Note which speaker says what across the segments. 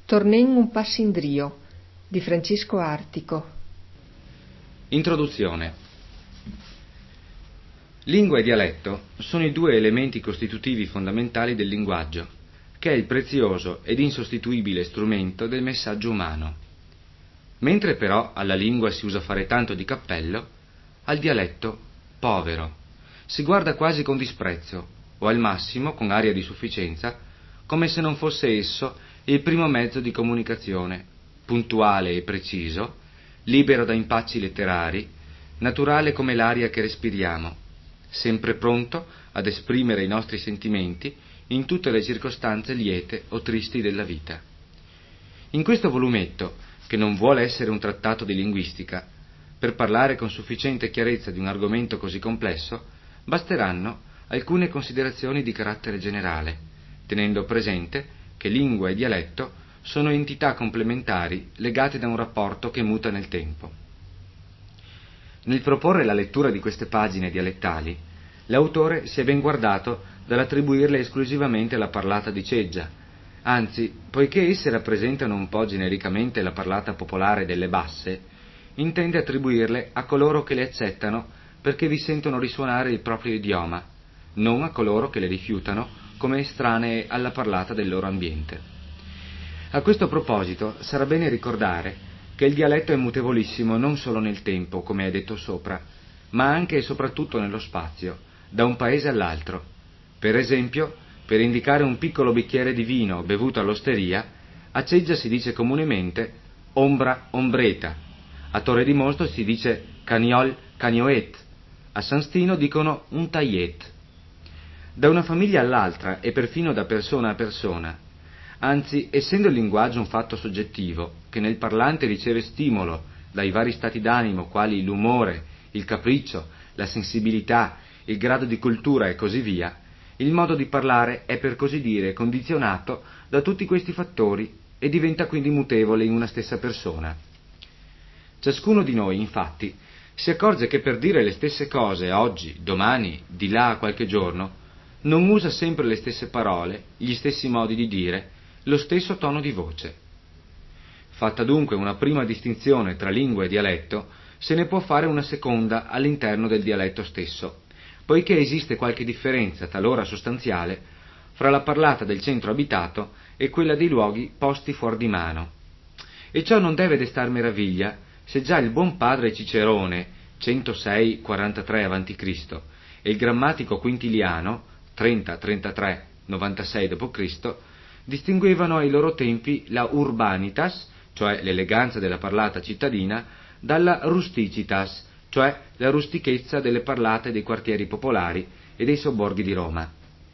Speaker 1: Tornen un passindrio di Francesco Artico.
Speaker 2: Introduzione. Lingua e dialetto sono i due elementi costitutivi fondamentali del linguaggio, che è il prezioso ed insostituibile strumento del messaggio umano. Mentre però alla lingua si usa fare tanto di cappello, al dialetto povero. Si guarda quasi con disprezzo, o al massimo con aria di sufficienza, come se non fosse esso il primo mezzo di comunicazione, puntuale e preciso, libero da impacci letterari, naturale come l'aria che respiriamo, sempre pronto ad esprimere i nostri sentimenti in tutte le circostanze liete o tristi della vita. In questo volumetto, che non vuole essere un trattato di linguistica, per parlare con sufficiente chiarezza di un argomento così complesso, basteranno alcune considerazioni di carattere generale, tenendo presente che lingua e dialetto sono entità complementari legate da un rapporto che muta nel tempo. Nel proporre la lettura di queste pagine dialettali, l'autore si è ben guardato dall'attribuirle esclusivamente alla parlata di Ceggia, anzi, poiché esse rappresentano un po' genericamente la parlata popolare delle basse, intende attribuirle a coloro che le accettano perché vi sentono risuonare il proprio idioma, non a coloro che le rifiutano come estranee alla parlata del loro ambiente. A questo proposito sarà bene ricordare che il dialetto è mutevolissimo non solo nel tempo, come è detto sopra, ma anche e soprattutto nello spazio, da un paese all'altro. Per esempio, per indicare un piccolo bicchiere di vino bevuto all'osteria, a Ceggia si dice comunemente ombra, ombreta, a Torre di Mosto si dice caniol, canioet, a San Stino dicono un taillet. Da una famiglia all'altra e perfino da persona a persona. Anzi, essendo il linguaggio un fatto soggettivo, che nel parlante riceve stimolo dai vari stati d'animo quali l'umore, il capriccio, la sensibilità, il grado di cultura e così via, il modo di parlare è per così dire condizionato da tutti questi fattori e diventa quindi mutevole in una stessa persona. Ciascuno di noi, infatti, si accorge che per dire le stesse cose oggi, domani, di là a qualche giorno, non usa sempre le stesse parole, gli stessi modi di dire, lo stesso tono di voce. Fatta dunque una prima distinzione tra lingua e dialetto, se ne può fare una seconda all'interno del dialetto stesso, poiché esiste qualche differenza, talora sostanziale, fra la parlata del centro abitato e quella dei luoghi posti fuor di mano. E ciò non deve destar meraviglia se già il buon padre Cicerone, 106-43 a.C., e il grammatico Quintiliano, 30-33, 96 d.C., distinguevano ai loro tempi la urbanitas, cioè l'eleganza della parlata cittadina, dalla rusticitas, cioè la rustichezza delle parlate dei quartieri popolari e dei sobborghi di Roma.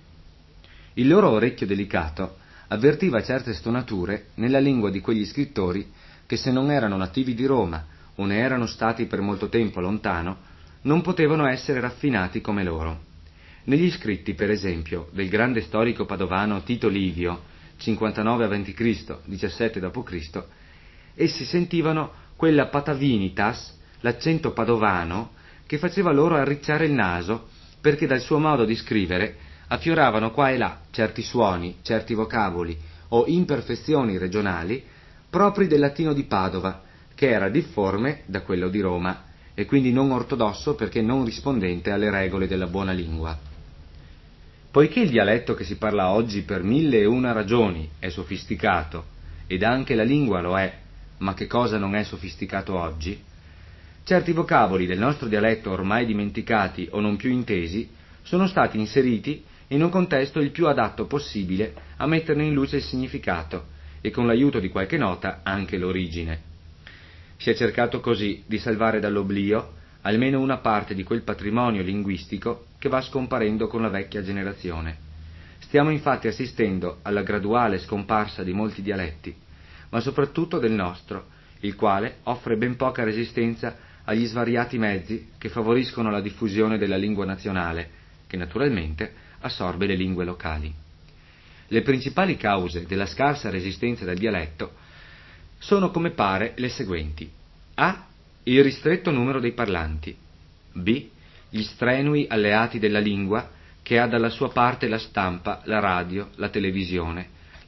Speaker 2: Il loro orecchio delicato avvertiva certe stonature nella lingua di quegli scrittori che, se non erano nativi di Roma o ne erano stati per molto tempo lontano, non potevano essere raffinati come loro. Negli scritti, per esempio, del grande storico padovano Tito Livio, 59 a.C., 17 d.C., essi sentivano quella patavinitas, l'accento padovano, che faceva loro arricciare il naso, perché dal suo modo di scrivere affioravano qua e là certi suoni, certi vocaboli o imperfezioni regionali propri del latino di Padova, che era difforme da quello di Roma e quindi non ortodosso perché non rispondente alle regole della buona lingua. Poiché il dialetto che si parla oggi per 1001 ragioni è sofisticato, ed anche la lingua lo è, ma che cosa non è sofisticato oggi? Certi vocaboli del nostro dialetto ormai dimenticati o non più intesi sono stati inseriti in un contesto il più adatto possibile a metterne in luce il significato e con l'aiuto di qualche nota anche l'origine. Si è cercato così di salvare dall'oblio almeno una parte di quel patrimonio linguistico che va scomparendo con la vecchia generazione. Stiamo infatti assistendo alla graduale scomparsa di molti dialetti, ma soprattutto del nostro, il quale offre ben poca resistenza agli svariati mezzi che favoriscono la diffusione della lingua nazionale, che naturalmente assorbe le lingue locali. Le principali cause della scarsa resistenza del dialetto sono, come pare, le seguenti: a. Il ristretto numero dei parlanti. b. Gli strenui alleati della lingua che ha dalla sua parte la stampa, la radio, la televisione,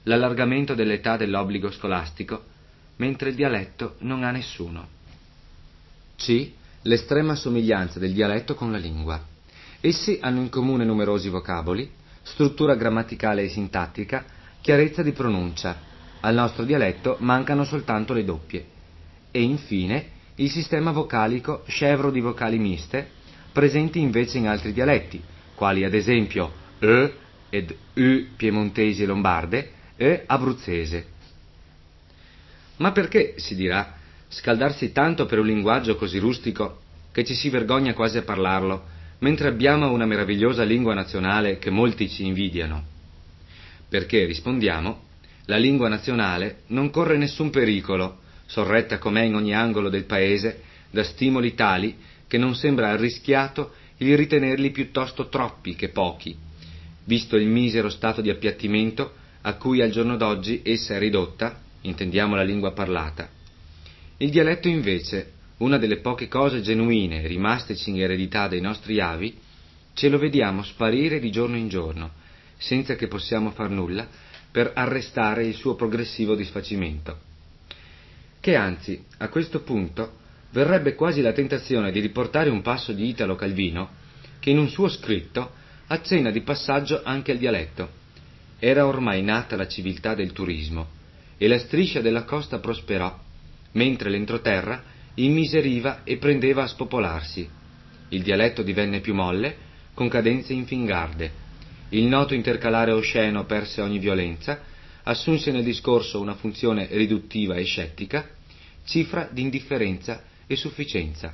Speaker 2: l'allargamento dell'età dell'obbligo scolastico, mentre il dialetto non ha nessuno. C. L'estrema somiglianza del dialetto con la lingua. Essi hanno in comune numerosi vocaboli, struttura grammaticale e sintattica, chiarezza di pronuncia. Al nostro dialetto mancano soltanto le doppie. E infine il sistema vocalico scevro di vocali miste, presenti invece in altri dialetti, quali ad esempio ed U piemontesi e lombarde e abruzzese. Ma perché, si dirà, scaldarsi tanto per un linguaggio così rustico che ci si vergogna quasi a parlarlo, mentre abbiamo una meravigliosa lingua nazionale che molti ci invidiano? Perché, rispondiamo, la lingua nazionale non corre nessun pericolo, sorretta com'è in ogni angolo del paese da stimoli tali che non sembra arrischiato il ritenerli piuttosto troppi che pochi, visto il misero stato di appiattimento a cui al giorno d'oggi essa è ridotta, intendiamo la lingua parlata. Il dialetto invece, una delle poche cose genuine rimasteci in eredità dei nostri avi, ce lo vediamo sparire di giorno in giorno, senza che possiamo far nulla per arrestare il suo progressivo disfacimento. Che anzi, a questo punto, verrebbe quasi la tentazione di riportare un passo di Italo Calvino, che in un suo scritto accenna di passaggio anche al dialetto. Era ormai nata la civiltà del turismo, e la striscia della costa prosperò, mentre l'entroterra immiseriva e prendeva a spopolarsi. Il dialetto divenne più molle, con cadenze infingarde. Il noto intercalare osceno perse ogni violenza, assunse nel discorso una funzione riduttiva e scettica, cifra di indifferenza e sufficienza.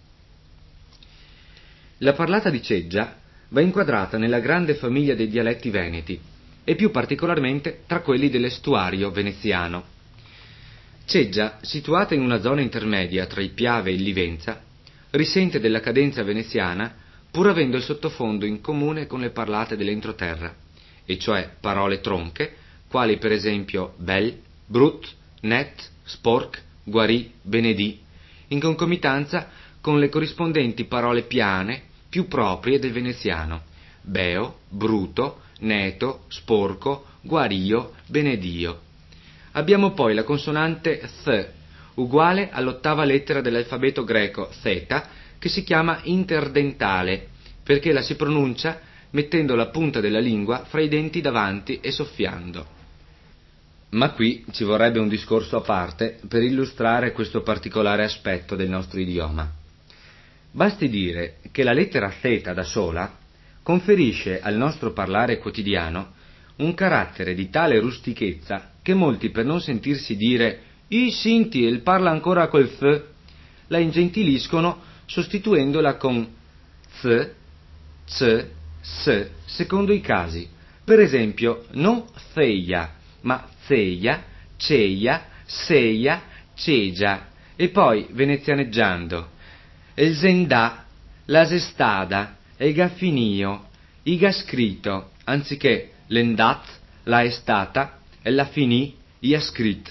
Speaker 2: La parlata di Ceggia va inquadrata nella grande famiglia dei dialetti veneti, e più particolarmente tra quelli dell'estuario veneziano. Ceggia, situata in una zona intermedia tra il Piave e il Livenza, risente della cadenza veneziana pur avendo il sottofondo in comune con le parlate dell'entroterra, e cioè parole tronche, quali per esempio bel, brut, net, sporc, guarì, benedì, in concomitanza con le corrispondenti parole piane più proprie del veneziano, beo, bruto, neto, sporco, guario, benedio. Abbiamo poi la consonante th, uguale all'ottava lettera dell'alfabeto greco theta, che si chiama interdentale, perché la si pronuncia mettendo la punta della lingua fra i denti davanti e soffiando. Ma qui ci vorrebbe un discorso a parte per illustrare questo particolare aspetto del nostro idioma. Basti dire che la lettera theta da sola conferisce al nostro parlare quotidiano un carattere di tale rustichezza che molti, per non sentirsi dire «I sinti, il parla ancora col f», la ingentiliscono sostituendola con th, ц, s, secondo i casi. Per esempio, non theia, ma zeia, ceia, seia, cegia, e poi, venezianeggiando, il zendà, la zestada, il gaffinio, i gascrito, anziché l'endat, la estata e la finì, i ascrit.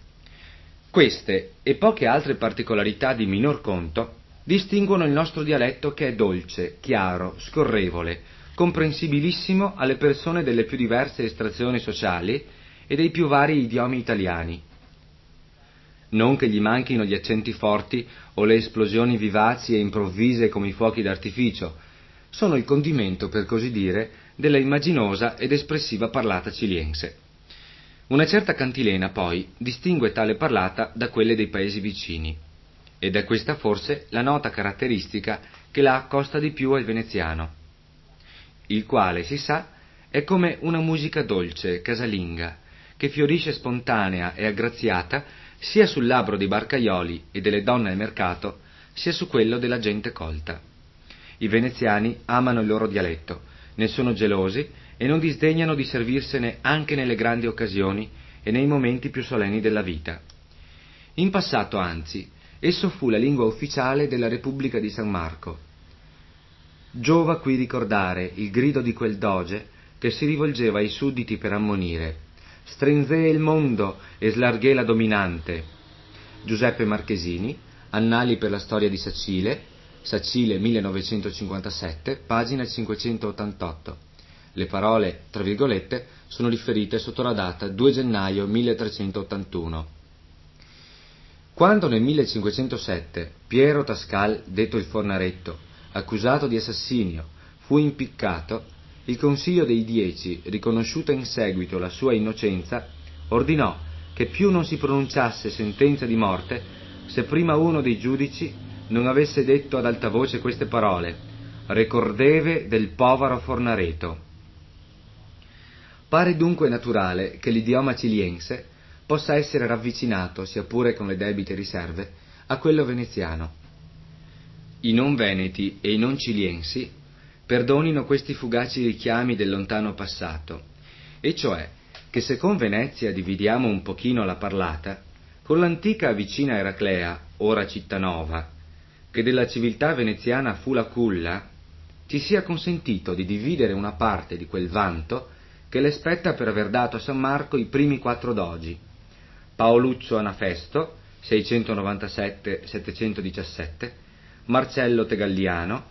Speaker 2: Queste e poche altre particolarità di minor conto distinguono il nostro dialetto, che è dolce, chiaro, scorrevole, comprensibilissimo alle persone delle più diverse estrazioni sociali e dei più vari idiomi italiani. Non che gli manchino gli accenti forti o le esplosioni vivaci e improvvise come i fuochi d'artificio, sono il condimento, per così dire, della immaginosa ed espressiva parlata ciliense. Una certa cantilena, poi, distingue tale parlata da quelle dei paesi vicini, ed è questa forse la nota caratteristica che la accosta di più al veneziano, il quale, si sa, è come una musica dolce, casalinga, che fiorisce spontanea e aggraziata sia sul labbro dei barcaioli e delle donne al mercato, sia su quello della gente colta. I veneziani amano il loro dialetto, ne sono gelosi e non disdegnano di servirsene anche nelle grandi occasioni e nei momenti più solenni della vita. In passato, anzi, esso fu la lingua ufficiale della Repubblica di San Marco. Giova qui ricordare il grido di quel doge che si rivolgeva ai sudditi per ammonire: «Strinzé il mondo e slarghé la dominante». Giuseppe Marchesini, Annali per la storia di Sacile, Sacile 1957, pagina 588. Le parole, tra virgolette, sono riferite sotto la data 2 gennaio 1381. Quando nel 1507 Piero Tascal, detto il Fornaretto, accusato di assassinio, fu impiccato, il Consiglio dei 10, riconosciuta in seguito la sua innocenza, ordinò che più non si pronunciasse sentenza di morte se prima uno dei giudici non avesse detto ad alta voce queste parole: «Recordeve del povero Fornareto». Pare dunque naturale che l'idioma ciliense possa essere ravvicinato, sia pure con le debite riserve, a quello veneziano. I non veneti e i non ciliensi perdonino questi fugaci richiami del lontano passato, e cioè che se con Venezia dividiamo un pochino la parlata, con l'antica vicina Eraclea, ora Cittanova, che della civiltà veneziana fu la culla, ci sia consentito di dividere una parte di quel vanto che le spetta per aver dato a San Marco i primi 4 dogi: Paoluccio Anafesto, 697-717, Marcello Tegalliano,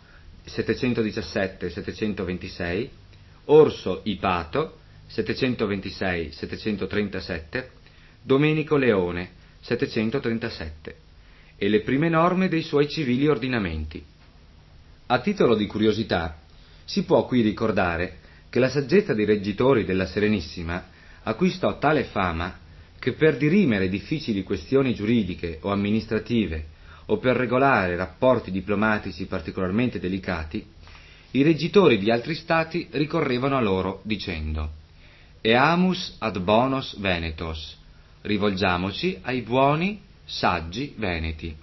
Speaker 2: 717-726, Orso Ipato, 726-737, Domenico Leone, 737, e le prime norme dei suoi civili ordinamenti. A titolo di curiosità, si può qui ricordare che la saggezza dei reggitori della Serenissima acquistò tale fama che per dirimere difficili questioni giuridiche o amministrative o per regolare rapporti diplomatici particolarmente delicati, i reggitori di altri stati ricorrevano a loro dicendo: «Eamus ad bonos Venetos», rivolgiamoci ai buoni, saggi veneti.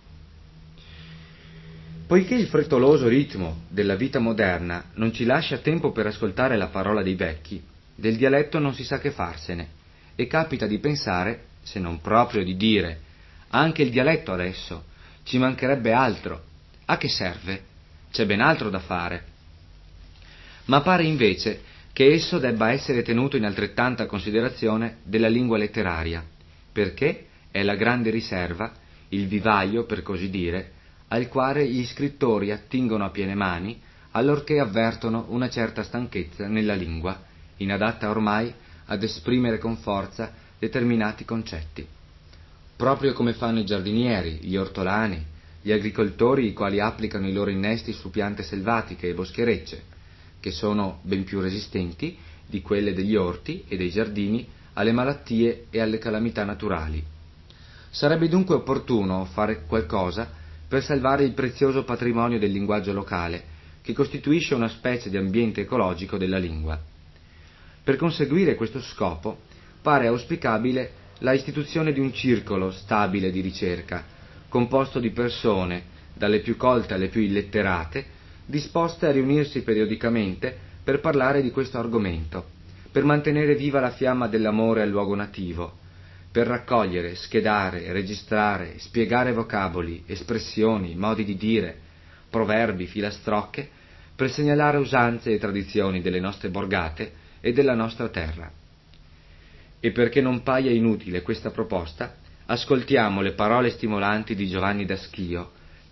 Speaker 2: Poiché il frettoloso ritmo della vita moderna non ci lascia tempo per ascoltare la parola dei vecchi, del dialetto non si sa che farsene, e capita di pensare, se non proprio di dire: «Anche il dialetto adesso, ci mancherebbe altro, a che serve? C'è ben altro da fare». Ma pare invece che esso debba essere tenuto in altrettanta considerazione della lingua letteraria, perché è la grande riserva, il vivaio, per così dire, al quale gli scrittori attingono a piene mani allorché avvertono una certa stanchezza nella lingua, inadatta ormai ad esprimere con forza determinati concetti. Proprio come fanno i giardinieri, gli ortolani, gli agricoltori, i quali applicano i loro innesti su piante selvatiche e boscherecce, che sono ben più resistenti di quelle degli orti e dei giardini alle malattie e alle calamità naturali. Sarebbe dunque opportuno fare qualcosa per salvare il prezioso patrimonio del linguaggio locale, che costituisce una specie di ambiente ecologico della lingua. Per conseguire questo scopo, pare auspicabile la istituzione di un circolo stabile di ricerca, composto di persone, dalle più colte alle più illetterate, disposte a riunirsi periodicamente per parlare di questo argomento, per mantenere viva la fiamma dell'amore al luogo nativo, per raccogliere, schedare, registrare, spiegare vocaboli, espressioni, modi di dire, proverbi, filastrocche, per segnalare usanze e tradizioni delle nostre borgate e della nostra terra. E perché non paia inutile questa proposta, ascoltiamo le parole stimolanti di Giovanni da Schio,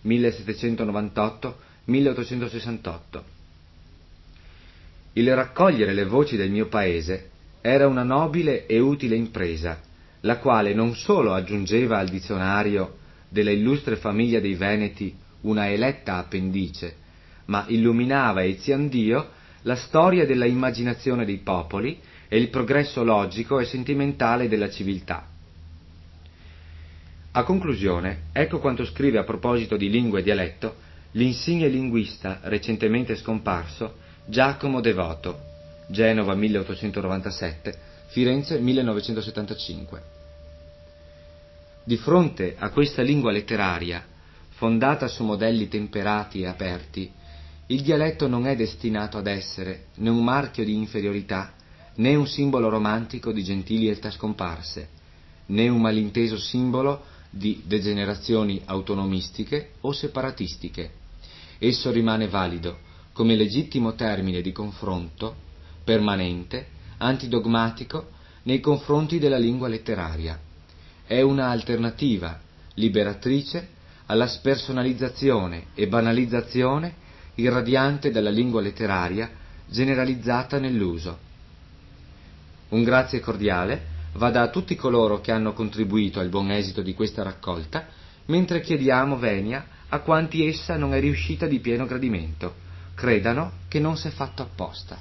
Speaker 2: 1798-1868. Il raccogliere le voci del mio paese era una nobile e utile impresa, la quale non solo aggiungeva al dizionario della illustre famiglia dei Veneti una eletta appendice, ma illuminava eziandio la storia della immaginazione dei popoli e il progresso logico e sentimentale della civiltà. A conclusione, ecco quanto scrive a proposito di lingua e dialetto l'insigne linguista recentemente scomparso Giacomo Devoto, Genova 1897, Firenze 1975. Di fronte a questa lingua letteraria, fondata su modelli temperati e aperti, il dialetto non è destinato ad essere né un marchio di inferiorità, né un simbolo romantico di gentilietà scomparse, né un malinteso simbolo di degenerazioni autonomistiche o separatistiche. Esso rimane valido come legittimo termine di confronto, permanente, antidogmatico, nei confronti della lingua letteraria. È una alternativa liberatrice alla spersonalizzazione e banalizzazione irradiante della lingua letteraria generalizzata nell'uso. Un grazie cordiale vada a tutti coloro che hanno contribuito al buon esito di questa raccolta, mentre chiediamo venia a quanti essa non è riuscita di pieno gradimento. Credano che non s'è fatto apposta.